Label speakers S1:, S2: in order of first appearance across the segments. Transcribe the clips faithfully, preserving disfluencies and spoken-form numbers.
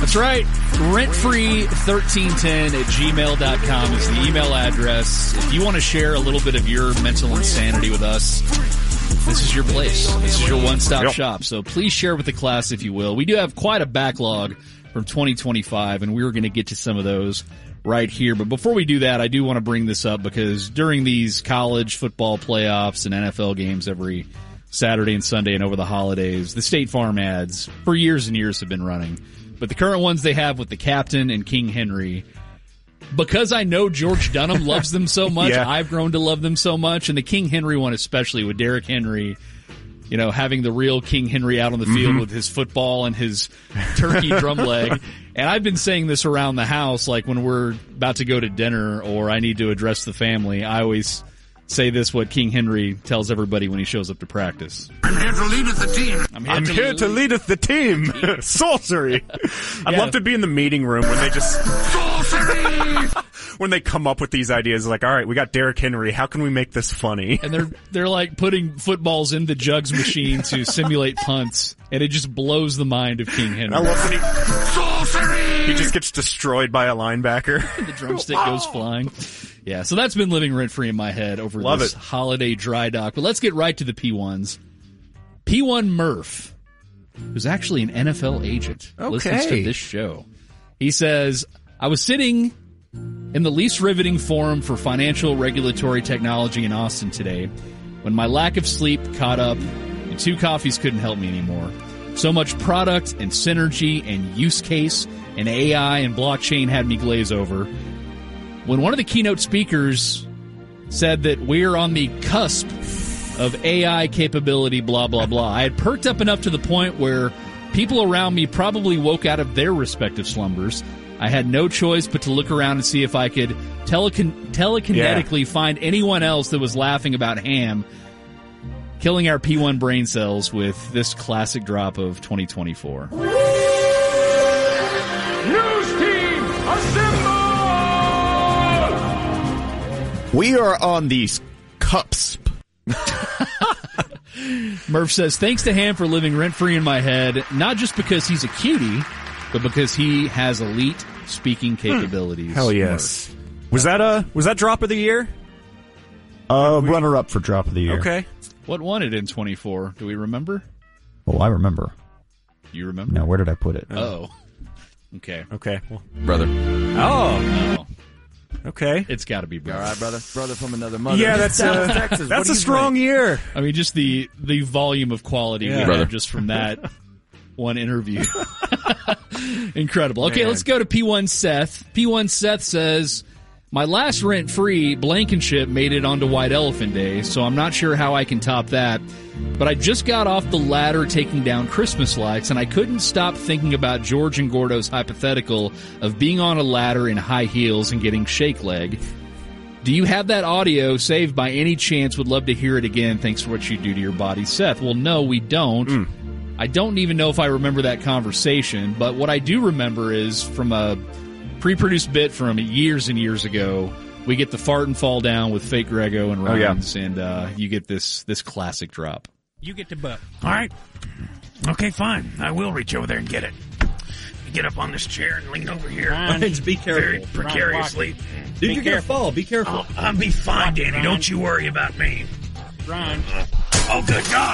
S1: That's right. Rentfree thirteen ten at gmail dot com is the email address. If you want to share a little bit of your mental insanity with us, this is your place. This is your one-stop yep. shop. So please share with the class, if you will. We do have quite a backlog from twenty twenty-five, and we're going to get to some of those right here. But before we do that, I do want to bring this up because during these college football playoffs and N F L games every Saturday and Sunday and over the holidays, the State Farm ads for years and years have been running. But the current ones they have with the captain and King Henry, because I know George Dunham loves them so much, yeah. I've grown to love them so much. And the King Henry one especially, with Derrick Henry, you know, having the real King Henry out on the field mm-hmm. with his football and his turkey drum leg. And I've been saying this around the house, like when we're about to go to dinner or I need to address the family, I always say this, what King Henry tells everybody when he shows up to practice.
S2: I'm here to leadeth the team.
S3: I'm here, I'm to, here lead. to leadeth the team. Sorcery. I'd yeah. love to be in the meeting room when they just... Sorcery! When they come up with these ideas, like, all right, we got Derrick Henry. How can we make this funny?
S1: And they're they're like putting footballs in the jugs machine to simulate punts, and it just blows the mind of King Henry.
S3: I love when he... Sorcery! He just gets destroyed by a linebacker.
S1: The drumstick goes flying. Yeah, so that's been living rent-free in my head over
S3: Love
S1: this
S3: it.
S1: holiday dry dock. But let's get right to the P ones. P one Murph, who's actually an N F L agent,
S3: okay.
S1: listens to this show. He says, I was sitting in the least riveting forum for financial regulatory technology in Austin today when my lack of sleep caught up and two coffees couldn't help me anymore. So much product and synergy and use case and A I and blockchain had me glaze over. When one of the keynote speakers said that we're on the cusp of A I capability, blah, blah, blah, I had perked up enough to the point where people around me probably woke out of their respective slumbers. I had no choice but to look around and see if I could telecon- telekinetically yeah. find anyone else that was laughing about Ham killing our P one brain cells with this classic drop of twenty twenty-four.
S4: News team, assemble!
S3: We are on the cusp.
S1: Murph says, thanks to Ham for living rent-free in my head, not just because he's a cutie, but because he has elite speaking capabilities.
S3: Hell yes. Murph. Was that a was that drop of the year?
S5: Uh, we... runner up for drop of the year.
S3: Okay.
S1: What won it in twenty-four? Do we remember?
S5: Oh, I remember.
S1: You remember?
S5: Now, where did I put it?
S1: Oh. Okay.
S3: Okay. Well,
S6: brother.
S3: Oh.
S1: Oh.
S3: Okay.
S1: It's got to be brother.
S6: All right, brother. Brother from another mother.
S3: Yeah, that's uh, Texas. That's a strong think? year.
S1: I mean, just the the volume of quality
S3: yeah.
S1: we
S6: brother.
S1: have just from that one interview. Incredible. Okay,
S3: Man.
S1: let's go to P one Seth. P one Seth says, my last rent-free Blankenship made it onto White Elephant Day, so I'm not sure how I can top that. But I just got off the ladder taking down Christmas lights, and I couldn't stop thinking about George and Gordo's hypothetical of being on a ladder in high heels and getting shake leg. Do you have that audio saved by any chance? Would love to hear it again. Thanks for what you do to your body, Seth. Well, no, we don't. Mm. I don't even know if I remember that conversation, but what I do remember is from a pre-produced bit from years and years ago, we get the fart and fall down with fake Grego and Rhymes, oh, yeah. and uh, you get this this classic drop.
S2: You get the butt. All right. Okay, fine. I will reach over there and get it. Get up on this chair and lean over here.
S7: Rhymes, be careful.
S2: Very precariously.
S7: Dude, be you're going to fall. Be careful.
S2: Oh, I'll be fine, Danny. Rhymes. Don't you worry about me.
S7: Rhymes.
S2: Oh, good God.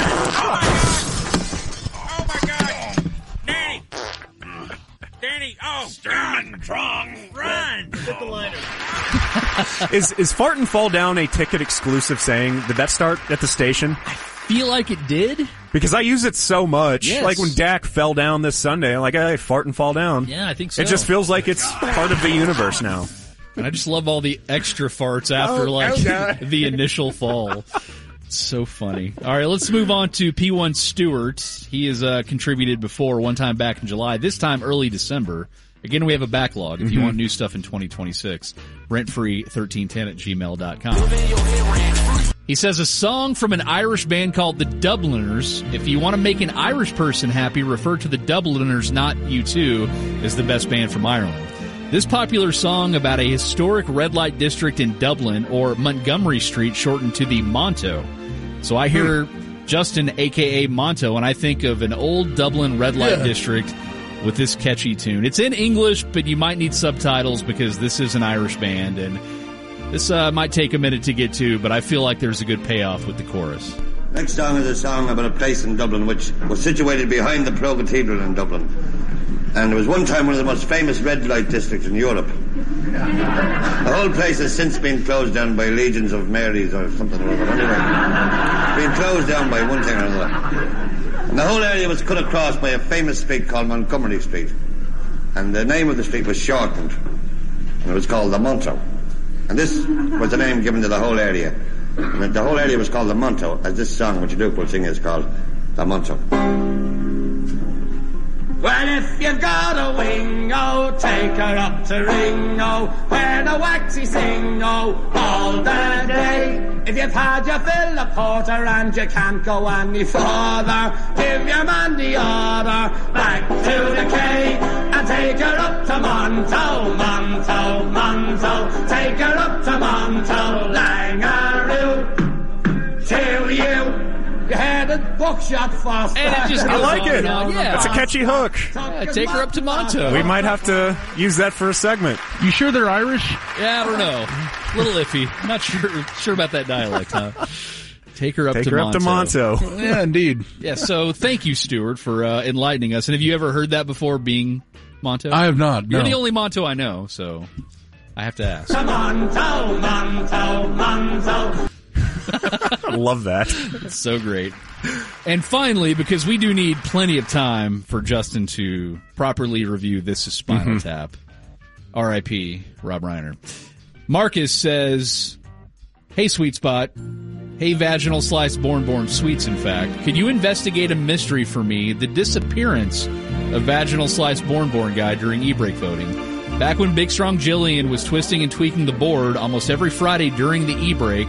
S2: Oh, my God. Danny. Danny. Oh, Sturman. Strong. Run.
S7: Hit the liner.
S3: is, is fart and fall down a ticket exclusive saying? Did that start at the station?
S1: I feel like it did.
S3: Because I use it so much.
S1: Yes.
S3: Like when Dak fell down this Sunday, I'm like, hey, fart and fall down.
S1: Yeah, I think so.
S3: It just feels like it's part of the universe now.
S1: And I just love all the extra farts after,
S3: oh,
S1: like,
S3: okay.
S1: the initial fall. It's so funny. All right, let's move on to P one Stewart. He has uh, contributed before, one time back in July, this time early December. Again, we have a backlog if you mm-hmm. want new stuff in twenty twenty-six. Rentfree thirteen ten at gmail dot com. He says a song from an Irish band called the Dubliners. If you want to make an Irish person happy, refer to the Dubliners, not U two, as the best band from Ireland. This popular song about a historic red light district in Dublin, or Montgomery Street, shortened to the Monto. So I hear hmm. Justin, a k a. Monto, and I think of an old Dublin red light yeah. district with this catchy tune. It's in English, but you might need subtitles because this is an Irish band, and this uh, might take a minute to get to, but I feel like there's a good payoff with the chorus.
S8: Next song is a song about a place in Dublin which was situated behind the Pro Cathedral in Dublin. And it was one time one of the most famous red light districts in Europe. The whole place has since been closed down by legions of Marys or something or other. Anyway, it's been closed down by one thing or another. And the whole area was cut across by a famous street called Montgomery Street. And the name of the street was shortened. And it was called the Monto. And this was the name given to the whole area. And the whole area was called the Monto, as this song which Duke will sing is called the Monto.
S9: Well, if you've got a wingo, take her up to Ringo, where the waxy singo all the day. If you've had your fill of porter and you can't go any further, give your man the order back to the K and take her up to Monto, Monto, Monto. Take her up to Monto, Langaroo, till you. You had a buckshot fast.
S1: And it just goes
S3: I like
S1: on
S3: it.
S1: and on. Yeah.
S3: That's a catchy hook.
S1: Yeah, take her up to Monto.
S3: We might have to use that for a segment.
S2: You sure they're Irish?
S1: Yeah, I don't know. A little iffy. I'm not sure sure about that dialect, huh? Take her up
S3: Take
S1: to
S3: her
S1: Monto.
S3: up to Monto.
S2: Yeah, indeed.
S1: Yeah, so thank you, Stuart, for uh, enlightening us. And have you ever heard that before, being Monto?
S2: I have not,
S1: You're
S2: no.
S1: the only Monto I know, so I have to ask.
S9: Monto, Monto, Monto.
S3: I love that.
S1: It's so great. And finally, because we do need plenty of time for Justin to properly review This Is Spinal
S3: Mm-hmm.
S1: Tap, R I P Rob Reiner. Marcus says, hey, Sweet Spot. Hey, Vaginal Slice Born Born Sweets, in fact. Could you investigate a mystery for me, the disappearance of Vaginal Slice Born Born guy during e-break voting? Back when Big Strong Jillian was twisting and tweaking the board almost every Friday during the e-break,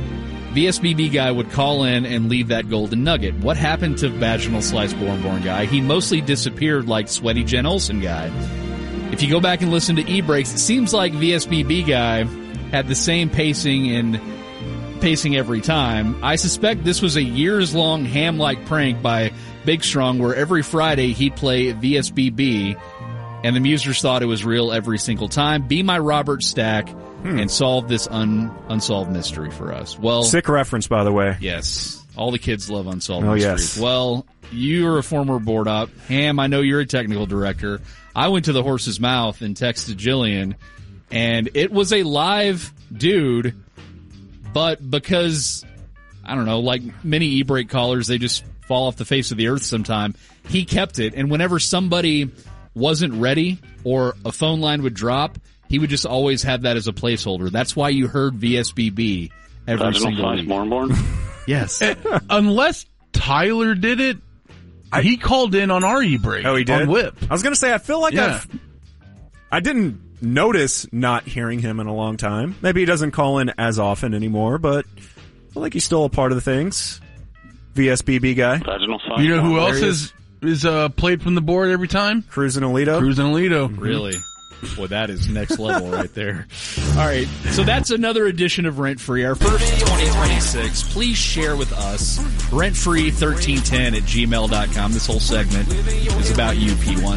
S1: V S B B guy would call in and leave that golden nugget. What happened to Vaginal Slice Born Born guy? He mostly disappeared like Sweaty Jen Olsen guy. If you go back and listen to e-breaks, it seems like V S B B guy had the same pacing and pacing every time. I suspect this was a years-long ham-like prank by Big Strong where every Friday he'd play V S B B and the musers thought it was real every single time. Be my Robert Stack. Hmm. And solve this un, unsolved mystery for us. Well,
S3: sick reference, by the way.
S1: Yes. All the kids love unsolved
S3: oh,
S1: mysteries.
S3: Yes.
S1: Well, you're a former board op. Ham, I know you're a technical director. I went to the horse's mouth and texted Jillian, and it was a live dude, but because, I don't know, like many e-break callers, they just fall off the face of the earth sometime. He kept it, and whenever somebody wasn't ready or a phone line would drop, he would just always have that as a placeholder. That's why you heard V S B B every
S10: Vaginal
S1: single
S10: Slice
S1: week.
S10: Born Born?
S1: Yes.
S2: Unless Tyler did it, I, he called in on our e-break.
S3: Oh, he did?
S2: On Whip.
S3: I was going to say, I feel like
S2: Yeah.
S3: I've... I didn't notice not hearing him in a long time. Maybe he doesn't call in as often anymore, but I feel like he's still a part of the things. V S B B guy.
S10: Vaginal Slice
S2: You know who
S10: Born
S2: else
S10: Born.
S2: is, is uh, played from the board every time?
S3: Cruz and Alito.
S2: Cruz and Alito.
S1: Really? Boy, that is next level right there. All right, so that's another edition of Rent Free, our first twenty twenty-six. Please share with us, rent free thirteen ten at gmail dot com. This whole segment is about you, P one.